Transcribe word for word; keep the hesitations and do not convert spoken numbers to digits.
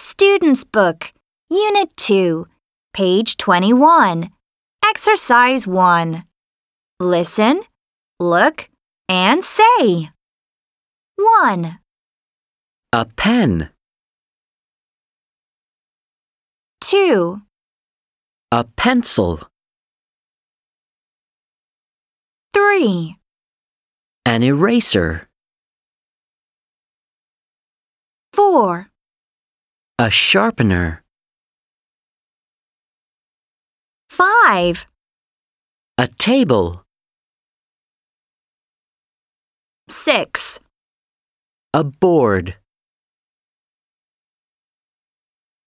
Student's Book, Unit two, page twenty-one. Exercise one. Listen, look, and say. one. A pen. two. A pencil. three. An eraser. four. A sharpener. five. A table. six. A board.